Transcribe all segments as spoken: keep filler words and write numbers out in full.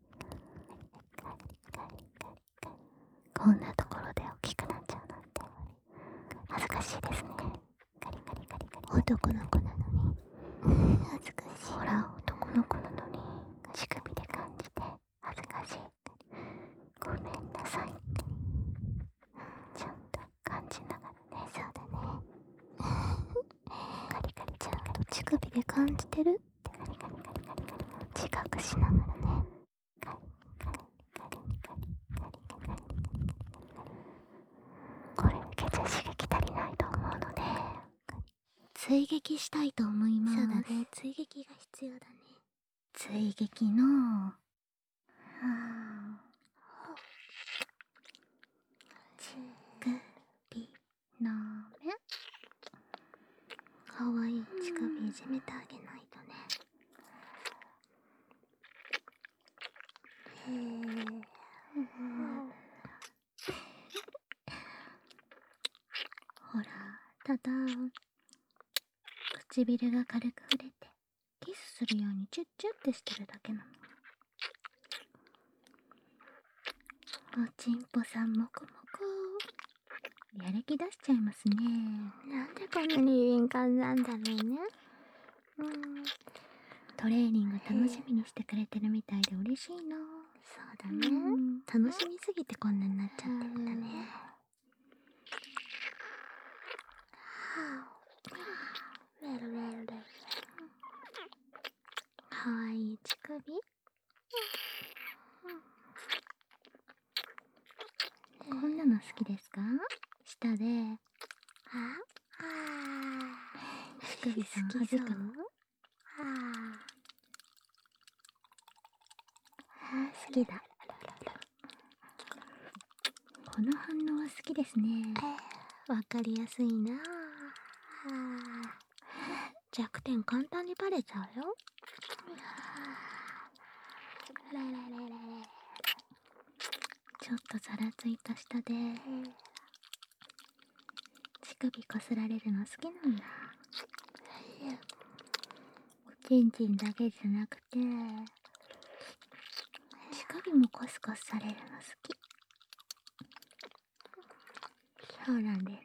こんなところで大きくなっちゃうなんて恥ずかしいですね。男の子なのに恥ずかしい。ほら、男の子なのに乳首で感じて恥ずかしい。ごめんなさい。ちゃんと感じながらね。そうだね。カリカリちゃんと乳首で感じてるってカリカリカリカリカリ自覚しながらね。カリカリカリカリカリカリカリ。これだけじゃ刺激足りないと思うので追撃したいと思います。そうだね、追撃が必要だね。追撃のはあ乳首の目。かわいい乳首いじめてあげないとね。へえほら、ただ唇が軽く触れてキスするようにチュッチュってしてるだけなの。おちんぽさんもこもこやる気出しちゃいますね。なんでこんなに敏感なんだろうね。うん、トレーニング楽しみにしてくれてるみたいで嬉しいな。そうだね、うん、楽しみすぎてこんなになっちゃってるんだね。ベルベルベルかわいい乳首。こんなの好きですか？下であ乳首さんはじくの。好きだ。 この反応は好きですね。わかりやすいな。弱点簡単にバレちゃうよ。ちょっとざらついた舌で乳首こすられるの好きなんだ。おちんちんだけじゃなくて乳首もコスコスされるの好き。そうなんですね。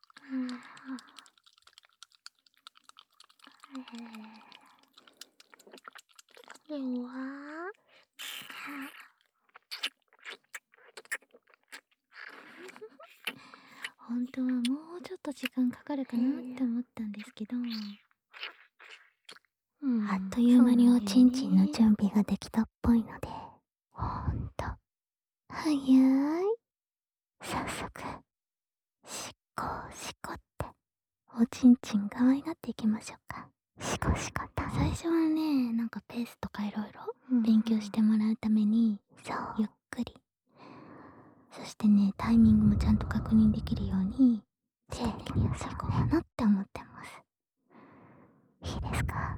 では本当はもうちょっと時間かかるかなって思ったんですけど、うん、 あっという間におちんちんの備準備ができたっぽいので、ほんと早い。早速しこしこっておちんちん可愛がっていきましょうか。しこしこと最初はね、なんかペースとかいろいろ勉強してもらうために、 そうゆっくり、そしてね、タイミングもちゃんと確認できるように丁寧にやっていこうかなって思ってます。 いいですか？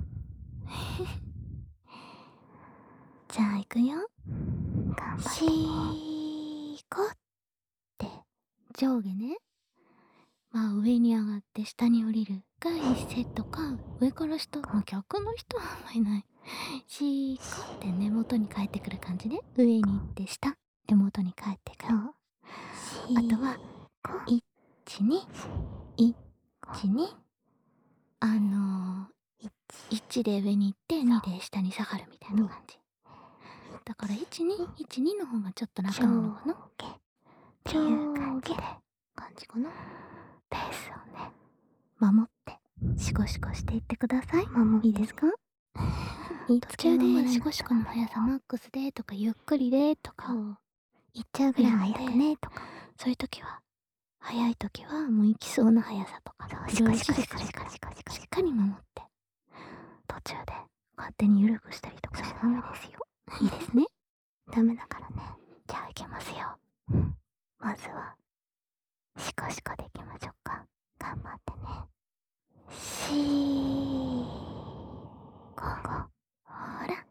じゃあ行くよ。 頑張ってしーこって上下ね、まあ上に上がって下に降りるがいっセットか、上から下、まあ、逆の人はあんまりない。しーこって根元に帰ってくる感じね。上に行って下、根元に帰ってくる。あとは、いち、に、いち、に、あのー、いちで上に行ってにで下に下がるみたいな感じ。だからいち、に、いち、にの方がちょっと楽なのかなっていう感じで、感じかな。 ペースをね、 守ってシコシコしていってください。 守いいですか？途中でシコシコの速さマックスでとかゆっくりでとか言っちゃうぐらいなんで、 早くねとか、 そういう時は速い時はもう行きそうな速さとかいろいろ指示するからしっかり守って、途中で勝手に緩くしたりとかしちゃダメですよ。いいですね。 ダメだからね。じゃあいきますよ。うん、まずはシコシコでいきましょうか。頑張ってね。しーここ、ほら。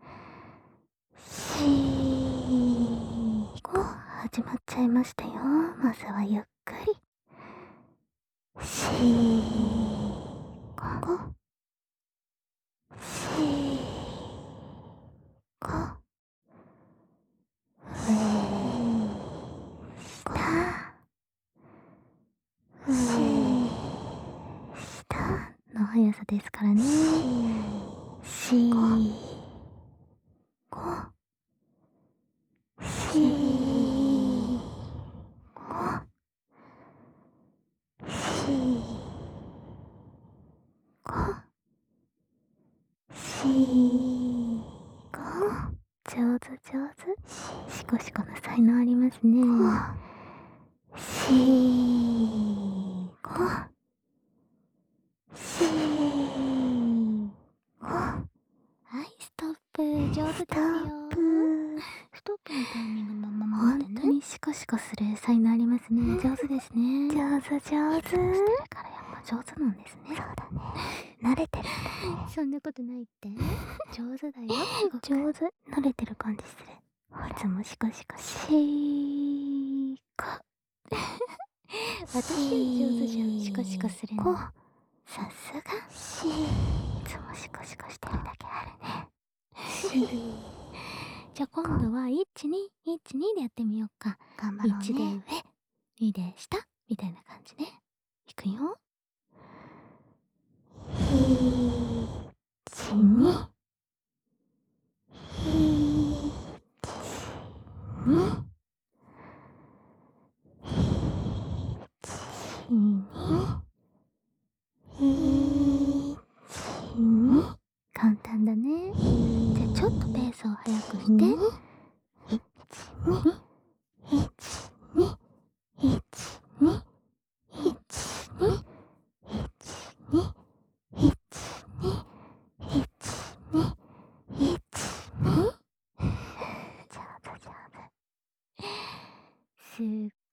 しーこ、始まっちゃいましたよ。まずはゆっくり。しーこ、しーこ、上、下、上、下の速さですからね。 しーこ、しーこ、しーこ、しーこ、 上手上手。シコシコの才能ありますね。 しーこ、しーこ、 はい、ストップ。上手ですよ。ストップのタイミングも守ってね。本当にシコシコする才能ありますね。上手ですね。 上手上手。 いつもしてるからやっぱ上手なんですね。 そうだね。慣れてるんだね。 そんなことないって。上手だよ。 上手。慣れてる感じする。 いつもシコシコして。 しーこ。 私上手じゃん。シコシコするの。さすが。 しー。 いつもシコシコしてるだけあるね。じゃあ今度は、いち、に、いち、にでやってみようか。 頑張ろうね。 いちで上、にで下、みたいな感じね。いくよ。 いち、に、いち、に、いち、に、 簡単だね。じゃあちょっとペースを速くして。 いち、に、いち、に、いち、に、いち、に、いち、に、いち、に、いち、に、いち、に。上手上手。 すっ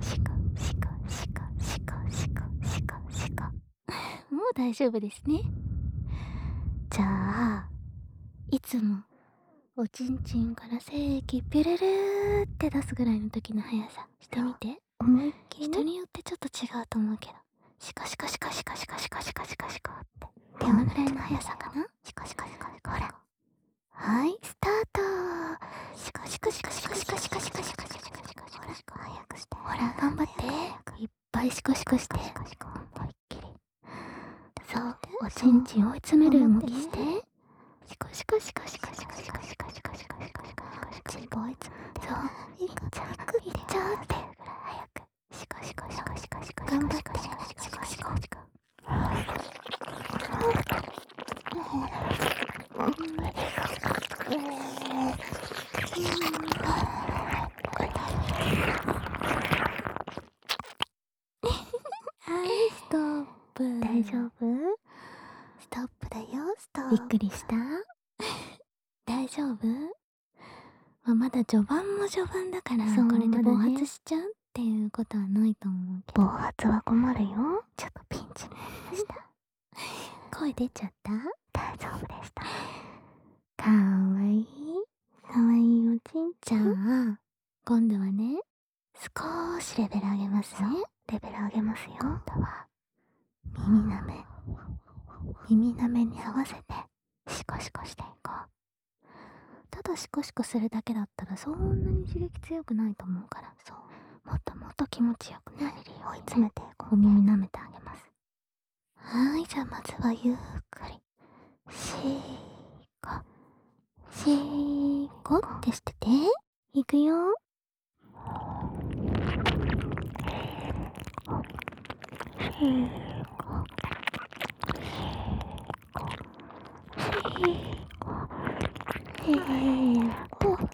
シコシコシコシコシコシコシコ。 もう大丈夫ですね。 じゃあいつもおちんちんから精液ピュルルーって出すぐらいの時の速さしてみて。 思いっきり人によってちょっと違うと思うけど、シコシコシコシコシコシコシコシコシコってどのぐらいの速さかな。 シコシコシコシコ。ほら、はいスタート。シコシコシコシコシコシコシコシコシコシコシコシコ。早くして、 ほら頑張って、いっぱいシコシコして、 シコシコ思いっきり。 そうおちんちん追い詰める動きして、シコシコシコシコシコシコシコシコシコシコシコシコシコ。 追い詰めて、 そういっちゃういっちゃうってぐらい早くシコシコシコシコシコ頑張って、 シコシコシコシコシコシコ。はいストップ。 大丈夫？ ストップだよ。 ストップ。 びっくりした大丈夫？まあ、まだ序盤も序盤だから、 そうこれで暴まだね発しちゃうっていうことはないと思うけど。 暴発は困るよ。ちょっとピンチになりました。 声出ちゃった？ 大丈夫でした。 かわいい。 かわいいおちんじゃあ、今度はね、少しレベル上げますね。 レベル上げますよ。 今度は、耳舐め。耳舐めに合わせて、シコシコしていこう。ただシコシコするだけだったらそんなに刺激強くないと思うから、そう。もっともっと気持ちよくなれるように追い詰めていこう。 お耳舐めてあげます。はーい、じゃあまずはゆっくり。シーコ、シーコってしてて。いくよ。シーコ、シーコ、シーコ、シーコ。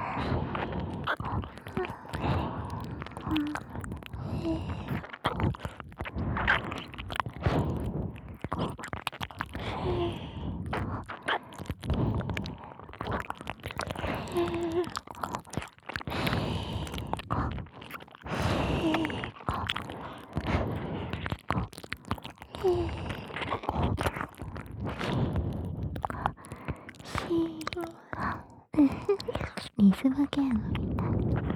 リズムゲームみたい。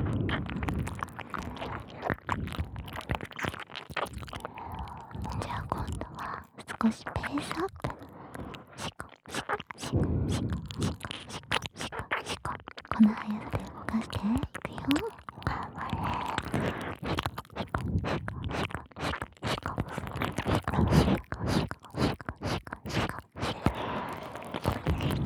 じゃあ今度は少しペースアップ。シコシコシコシコシコシコシコシコシコ。この速さで動かしていくよ。頑張れ。シコシコシコシコシコシコシコシコシコシコシコシコシコ。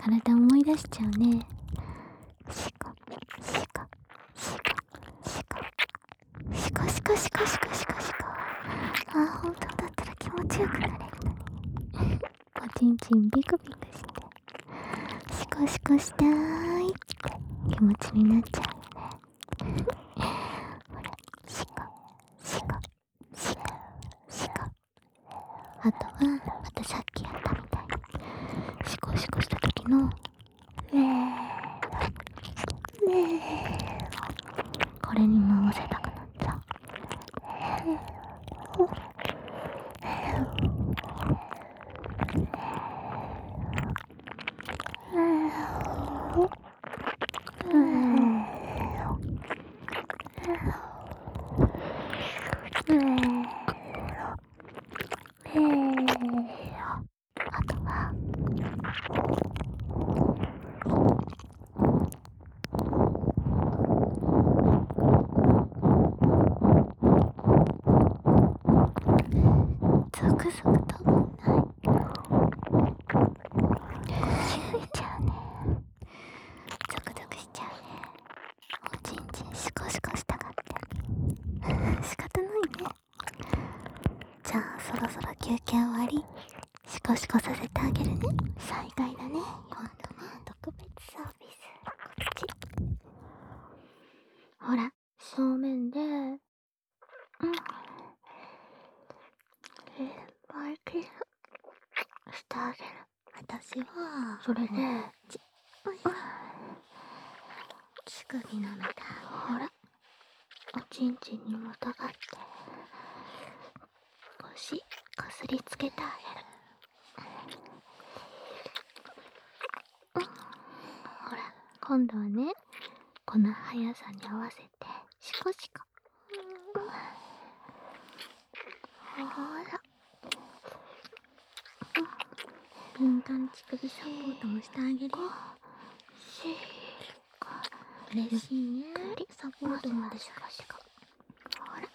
体思い出しちゃうね。 シコシコシコシコシコシコシコシコシコシコ。あー、本当だったら気持ちよくなれるのに。 おちんちんビクビクしてシコシコしたーいって気持ちになっちゃうよね。ほら、シコシコシコシコ。あとはまたさっきやったみたいにシコシコした時のこれにも合わせたくなっちゃう。あとはゾクゾクとないしみちゃうね。ゾクゾクしちゃうね。おちんちんシコシコしたがって仕方ないね。じゃあそろそろ休憩終わり、シコシコさせてあげるね。災害だね。今度ね、特別サービスこっち。ほら、正面でうんバイキンしてあげる。私はそれでち乳首舐めてほら、おちんちんにまたがって少しこすりつけてあげる。ほら、今度はね、この速さに合わせてシコシコ。ほら、 敏感乳首サポートもしてあげる。 シコ嬉しいね。サポートまでシコシコ。ほら、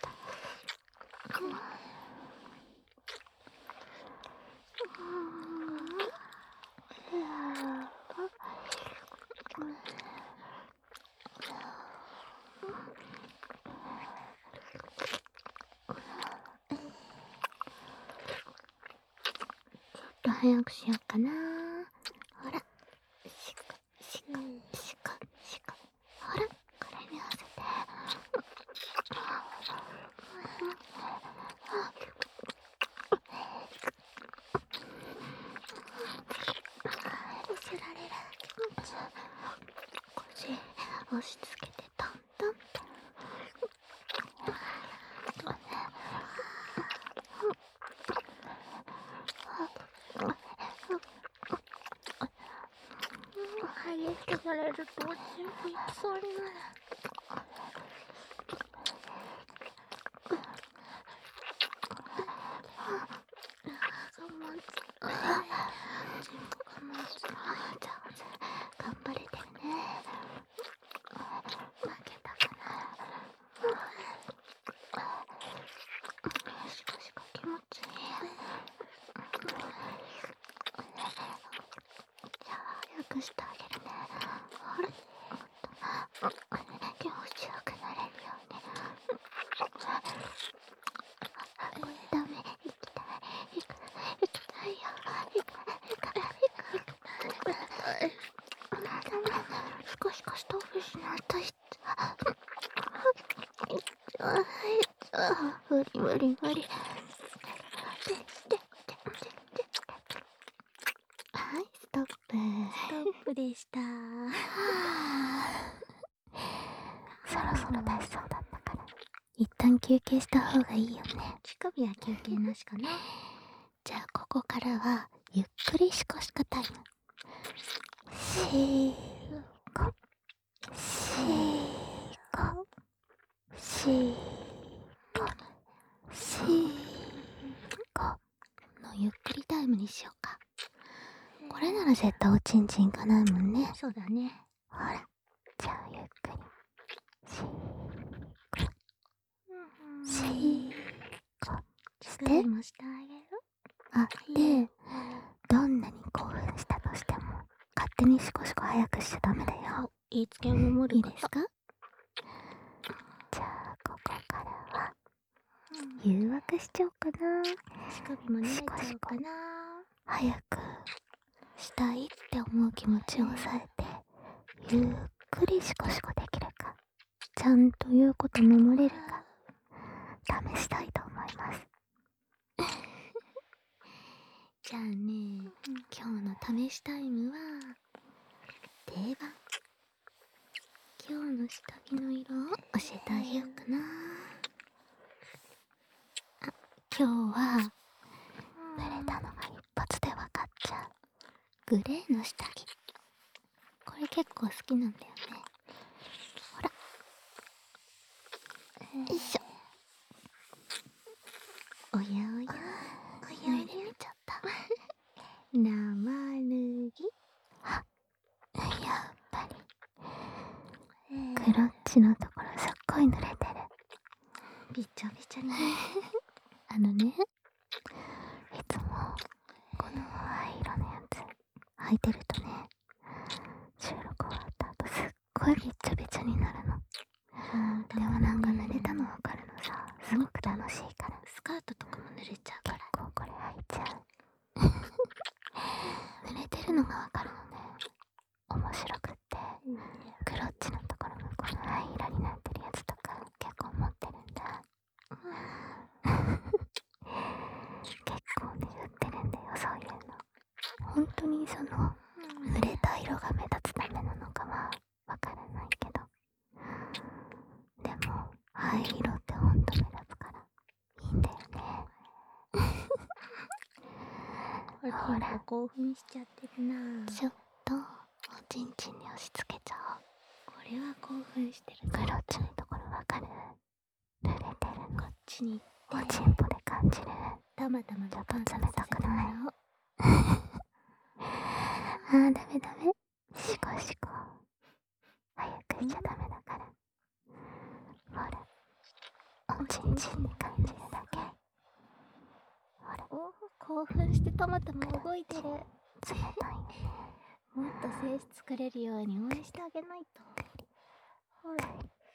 ちょっと早くしようかな。ほら、シコシコシコシコ。ほら、これに合わせてこすられる気持ち、腰押し付けてトントンって。 激しくされるとおちんぽいきそうになる。我慢つちんぽ我慢つ。 上手、頑張れてるね。負けたかな。シコシコ気持ちいい。じゃあ早くしてあげるね。ほら、気持ちよくなれるように。これダメ、行きたい行き行きたいよ。行く行く行く行く。ダメ、シコシコしたふりしないと。無理無理無理。はい、ストップ。 ストップでした。 そろそろ出しそうだったから一旦休憩した方がいいよね。 乳首は休憩なしかな。 じゃあここからはゆっくりシコシコタイム。シーコシーコシーコシーコのゆっくりタイムにしようか。これなら絶対おちんちんいかないもんね。 そうだね。 ほら、じゃあゆっくりシーシーコして、 もしてあげる。 あ、で、どんなに興奮したとしてもにシコシコ早くしちゃダメだよ。 言いつけを守るいいですか？じゃあここからは誘惑しちゃおうかな。 乳首も舐めちゃおうかな。 早くしたいって思う気持ちを抑えてゆっくりシコシコできるか、ちゃんと言うこと守れるか試したいと思います。じゃあね、うん、今日の試しタイムは定番、今日の下着の色を教えてあげようかな。あ、今日は濡れたのが一発で分かっちゃうグレーの下着、これ結構好きなんだよね。ほら、よいしょ。おやおや、おやおや、脱いでみちゃった生脱ぎ。あ、やっぱりクロッチのところすっごい濡れてる。びちょびちょにあのね、いつもこの灰色のやつ履いてるとね、収録終わった後すっごいびっちょびちょになるの。でもなんか濡れたの分かるのさ、すごく楽しいから。スカートとかも濡れちゃうから結構これ履いちゃう濡れてるのが分かるのね、面白くって。クロッチのところもこの灰色になってるやつとか結構持ってるんだ結構ね売ってるんだよ、そういうの。本当にその濡れた色が目立つためなのかはわからないけど、でも灰色ってほんと目立つからいいんだよねほら、 興奮しちゃってるな。 ちょっとおちんちんに押し付けちゃおう。 これは興奮してる。 クロッチのところわかる？濡れてるの。 こっちにおちんぽで感じる。 たまたまちょっと冷たくない？あー、ダメダメ。シコシコ。早くしちゃダメだから。ほら、おちんちんに感じるだけ。ほら、 お、興奮してたまたま動いてる。 冷たいね。 もっと性質くれるように応援してあげないと。ほら、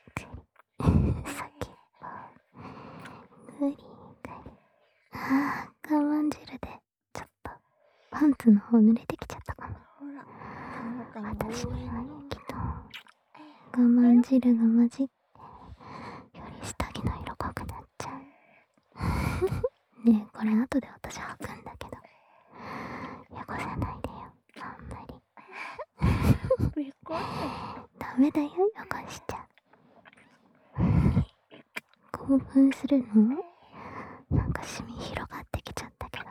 先っぽグリグリ。あー、我慢汁でちょっとパンツの方濡れてきちゃったかも。 ほら、たまたま私の応援の液と我慢汁が混じってより下着の色濃くなっちゃうねえ、これ後で私履くんだけど汚さないでよ、あんまりダメだよ、汚しちゃう。興奮するの？なんかシミ広がってきちゃったけど、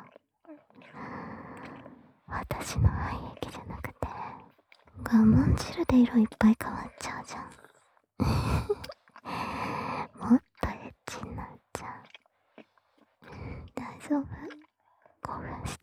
私の肺液じゃなくて我慢汁で色いっぱい変わっちゃうじゃんもっとエッチになっちゃう。大丈夫？興奮した？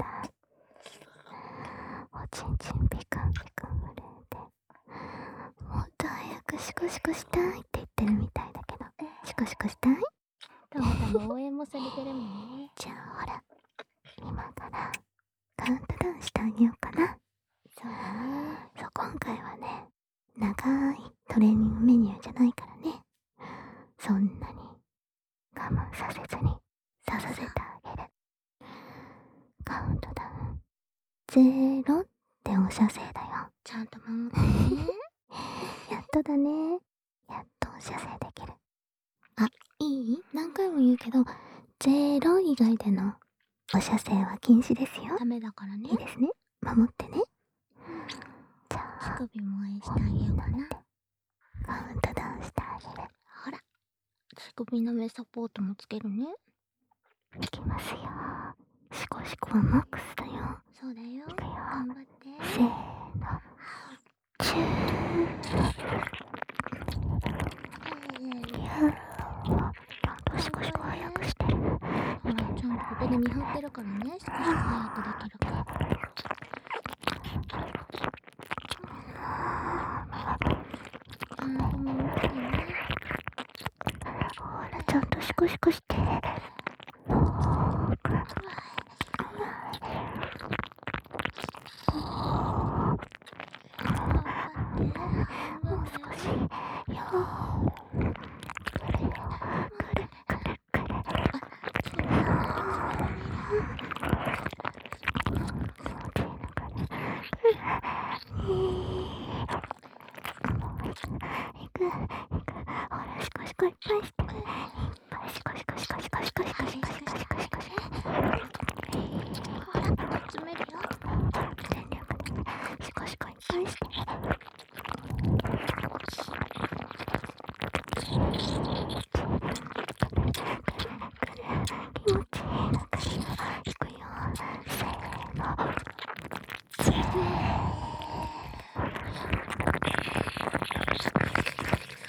おちんちんピクンピクン震えて、もっと早くシコシコしたいって言ってるみたいだけど、シコシコしたい？ たまたま応援もされてるもんね。 じゃあほら、今からカウントダウンしてあげようかな。 そうだね。 そう、今回はね、長いトレーニングメニューじゃないからね、そんなに我慢させずにさせてあげる。カウントダウンゼロってお射精だよ。 ちゃんと守ってねやっとだね。やっとお射精できる。あ、いい？何回も言うけど、ゼロ以外でのお射精は禁止ですよ。 ダメだからね。 いいですね。守ってね。じゃあ、 乳首も応援してあげようかな。 カウントダウンしてあげる。 ほら、乳首の目サポートもつけるね。 いきますよ。シコシコはマックスだよ。 そうだよ。 いくよ。 頑張って。 せーの。チュー。いやー、ちゃんとシコシコ早くしてる。 ほら、ちゃんとここで見張ってるからね。少し早くできるから。ちゃんと守ってね。 ほら、ちゃんとシコシコして。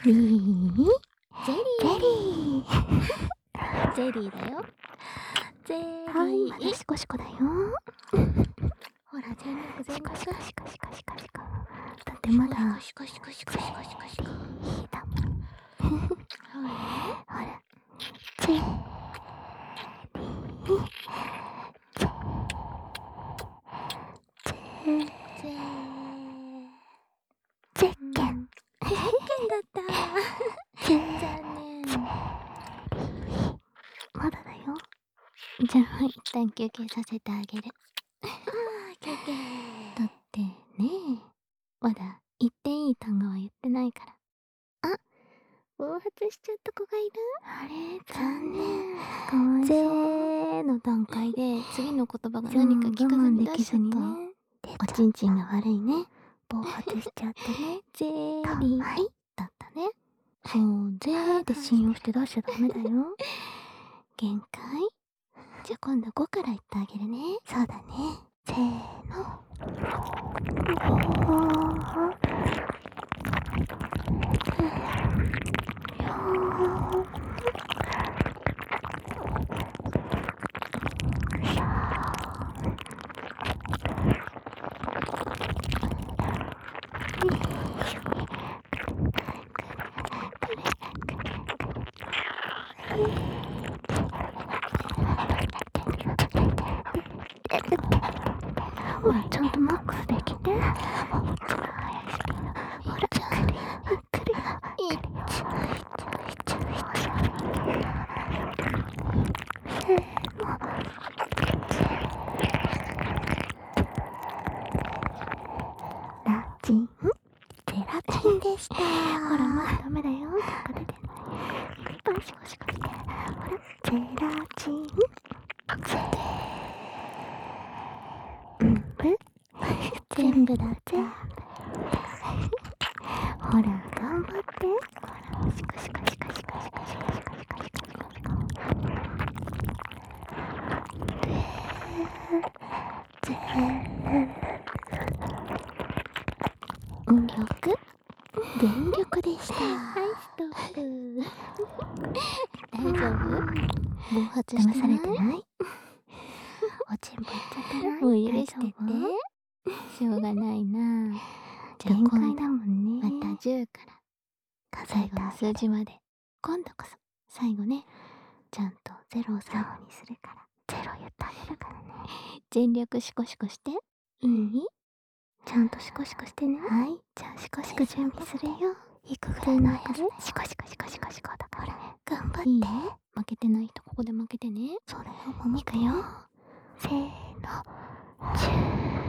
リーゼリゼーリーゼリーだよ。ゼリはいまだー。 シコシコだよ。 ほら、全力全力。 シコシコシコシコシコシコ。だってまだシコシコシコシコシコシコシコ。 いいだもん。 ほら。 ほらゼリーゼゼゼッケンゼッケンだった。 ゼ残念。 まだだよ。 じゃあ一旦休憩させてあげる。 あー休憩。 だってねえ、まだ言っていい単語は言ってないから。あ、暴発しちゃった子がいる。 あれ残念。かわいゼそう。 ーの段階で次の言葉が何か聞かずに出しちゃった。 ね。 おちんちんが悪いね。 暴発しちゃってね。 ゼリーだったね。そう、ゼーで信用して出しちゃダメだよ。限界？じゃあ今度ごから言ってあげるね。 そうだね。せーの。ほら、ちゃんとマックスできて。ほら、来るよ。来るよ。いっちゃいっちゃいっちゃいっちゃせーの。ラチン。ゼラチンでした。ほら、まだダメだよ。なんか出てない。いっぱいシコシコして。ほら、ゼラチン。ゼ全部全部だ全部ほら頑張ってほらシコシコシコシコシコシコシコシコシコシコ音力全力でした。 はいストップ。大丈夫？暴発してない？ 騙されてない？おちんぽいっちゃってない？ もう許してて。 大丈夫？ しょうがないな。じゃあ限界今度だもんね。 またじゅうから数えた最後の数字まで。今度こそ最後ね、ちゃんとゼロを最後にするから。 ゼロ言ってあげるからね。 全力シコシコして。いい？ ちゃんとシコシコしてね。 はい。 じゃあシコシコ準備するよ。いくぐらいのやつでシコシコシコシコシコだからね。頑張って。 いいね。負けてない人ここで負けてね。 そうだよ。ももいくよ。せーの。じゅ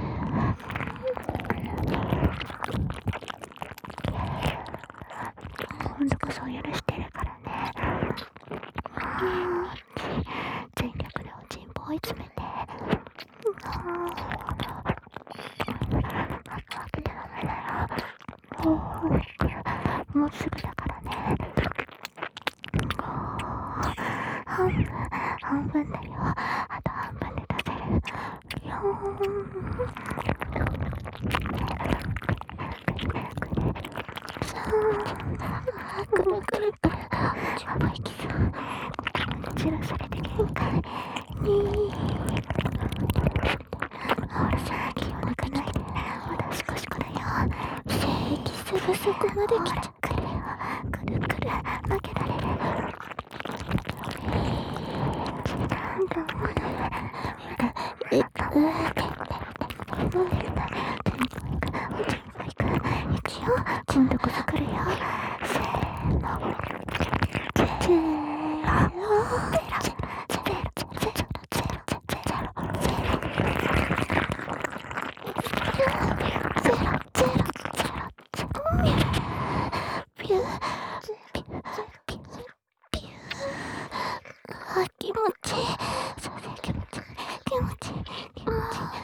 今度こそ許してるからね。全力でおちんぽ追い詰めて。もうすぐだからね。半分、半分だよ。あと半分で出せる。よーん。くるくるくる。ちょっと息する。散らされて限界。にー。ほら、さっきお腹ないで。まだシコシコだよ。正規すぐそこまで来ちゃってるよ。くるくる。負けられる。えっと、うーって。どうですか？いくよ。今度こそ来るよ。せーの。ゼロ。気持ちいい。そうそう、気持ちいい。気持ちいい。気持ちいい。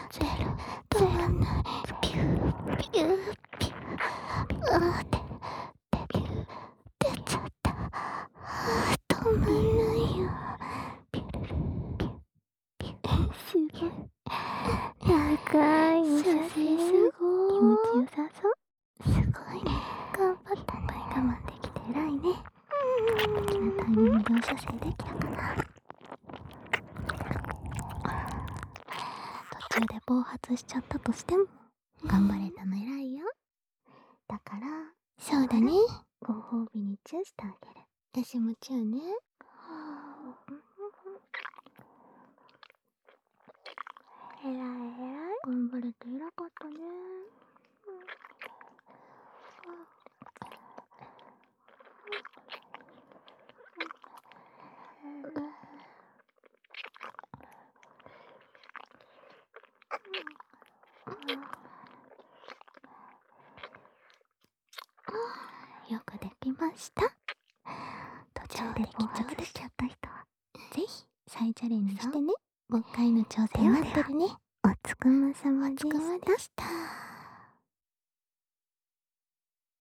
射精できたかな。途中で暴発しちゃったとしても頑張れたの偉いよ。だからそうだね。 ご褒美にチューしてあげる。 私もチューね。 えらいえらい。頑張れて偉かったね。よくできました。途中で暴発しちゃった人はぜひ再チャレンジしてね。 もう一回の挑戦待ってるね。おつくまさまでした。